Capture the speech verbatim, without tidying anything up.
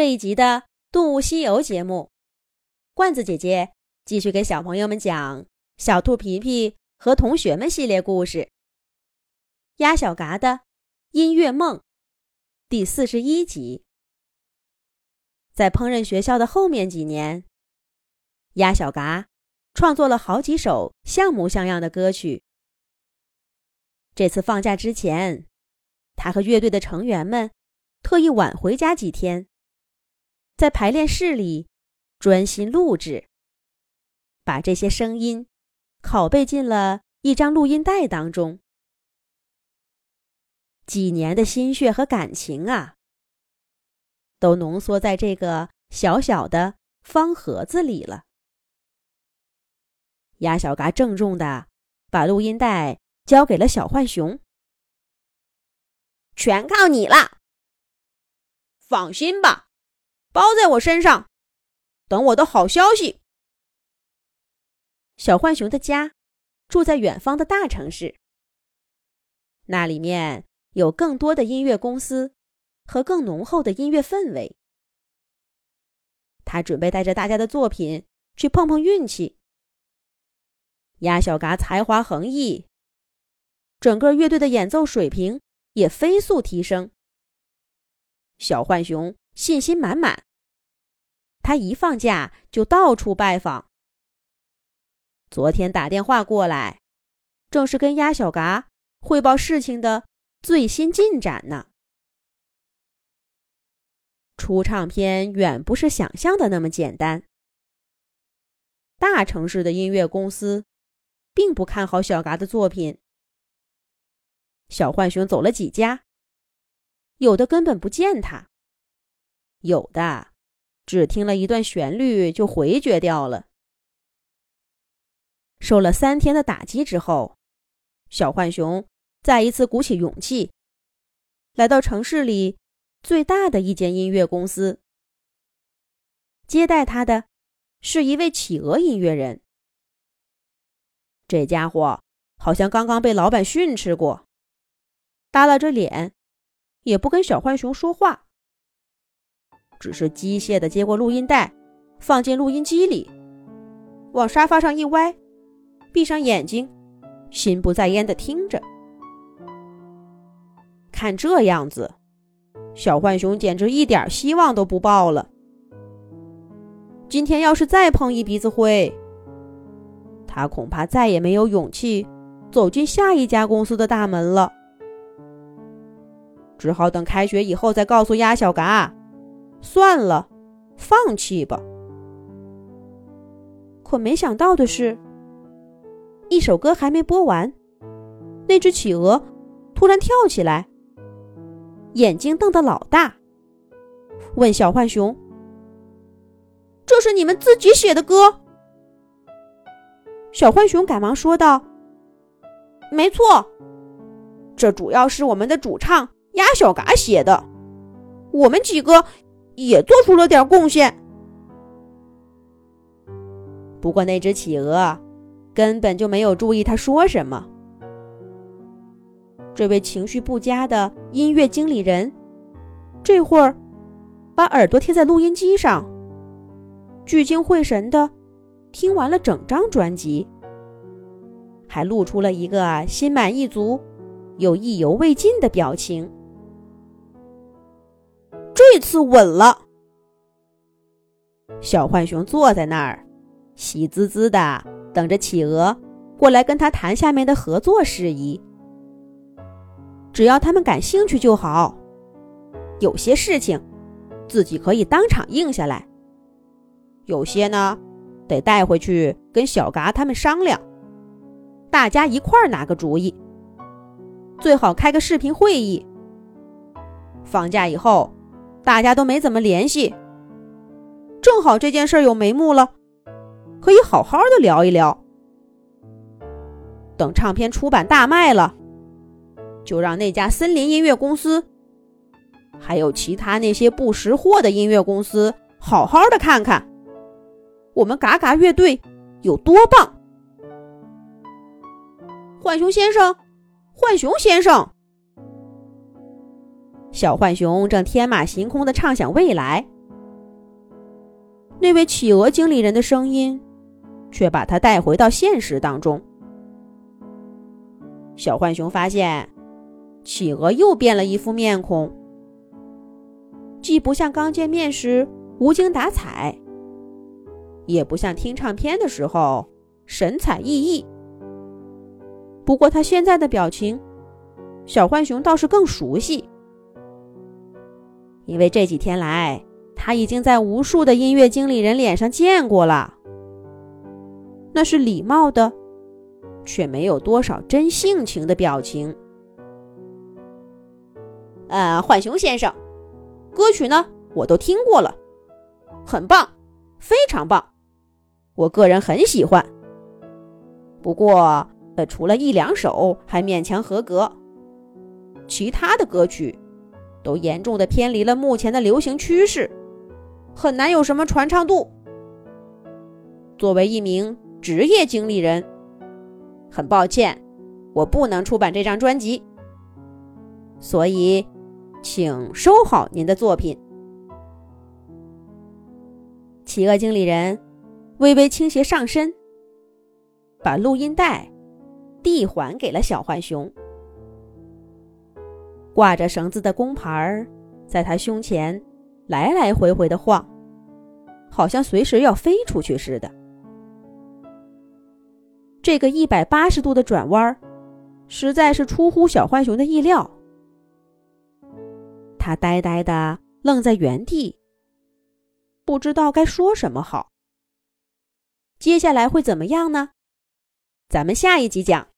这一集的《动物西游》节目，罐子姐姐继续给小朋友们讲小兔皮皮和同学们系列故事。鸭小嘎的音乐梦第四十一集。在烹饪学校的后面几年，鸭小嘎创作了好几首像模像样的歌曲。这次放假之前，他和乐队的成员们特意晚回家几天，在排练室里专心录制，把这些声音拷贝进了一张录音带当中。几年的心血和感情啊，都浓缩在这个小小的方盒子里了。鸭小嘎郑重地把录音带交给了小浣熊。 全靠你了，放心吧，包在我身上，等我的好消息。 小浣熊的家住在远方的大城市，那里面有更多的音乐公司和更浓厚的音乐氛围。他准备带着大家的作品去碰碰运气。鸭小嘎才华横溢，整个乐队的演奏水平也飞速提升。小浣熊信心满满，他一放假就到处拜访。昨天打电话过来，正是跟鸭小嘎汇报事情的最新进展呢。出唱片远不是想象的那么简单。大城市的音乐公司并不看好小嘎的作品。小浣熊走了几家，有的根本不见他，有的只听了一段旋律就回绝掉了。受了三天的打击之后，小浣熊再一次鼓起勇气，来到城市里最大的一间音乐公司。接待他的是一位企鹅音乐人。这家伙好像刚刚被老板训斥过，耷拉着脸，也不跟小浣熊说话，只是机械地接过录音带，放进录音机里，往沙发上一歪，闭上眼睛，心不在焉地听着。看这样子，小浣熊简直一点希望都不抱了。今天要是再碰一鼻子灰，他恐怕再也没有勇气走进下一家公司的大门了。只好等开学以后再告诉鸭小嘎，算了，放弃吧。可没想到的是，一首歌还没播完，那只企鹅突然跳起来，眼睛瞪得老大，问小浣熊：“ 这是你们自己写的歌？” 小浣熊赶忙说道：“ 没错，这主要是我们的主唱鸭小嘎写的，我们几个也做出了点贡献。” 不过那只企鹅根本就没有注意他说什么。这位情绪不佳的音乐经理人这会儿把耳朵贴在录音机上，聚精会神地听完了整张专辑，还露出了一个心满意足又意犹未尽的表情。 这次稳了。 小浣熊坐在那儿，喜滋滋的等着企鹅过来跟他谈下面的合作事宜。只要他们感兴趣就好，有些事情自己可以当场应下来，有些呢得带回去跟小嘎他们商量，大家一块儿拿个主意，最好开个视频会议。放假以后大家都没怎么联系，正好这件事有眉目了，可以好好的聊一聊。等唱片出版大卖了，就让那家森林音乐公司还有其他那些不识货的音乐公司好好的看看我们嘎嘎乐队有多棒。 浣熊先生，浣熊先生。 小浣熊正天马行空地畅想未来， 那位企鹅经理人的声音却把他带回到现实当中。小浣熊发现企鹅又变了一副面孔，既不像刚见面时无精打采，也不像听唱片的时候神采奕奕。不过他现在的表情，小浣熊倒是更熟悉，因为这几天来他已经在无数的音乐经理人脸上见过了。那是礼貌的，却没有多少真性情的表情。呃，浣熊先生，歌曲呢我都听过了，很棒，非常棒，我个人很喜欢。不过呃，除了一两首还勉强合格，其他的歌曲都严重的偏离了目前的流行趋势，很难有什么传唱度。作为一名职业经理人，很抱歉，我不能出版这张专辑，所以请收好您的作品。企鹅经理人微微倾斜上身，把录音带递还给了小浣熊。挂着绳子的弓牌在他胸前来来回回的晃，好像随时要飞出去似的。这个一百八十度的转弯实在是出乎小浣熊的意料，他呆呆地愣在原地，不知道该说什么好。接下来会怎么样呢？咱们下一集讲。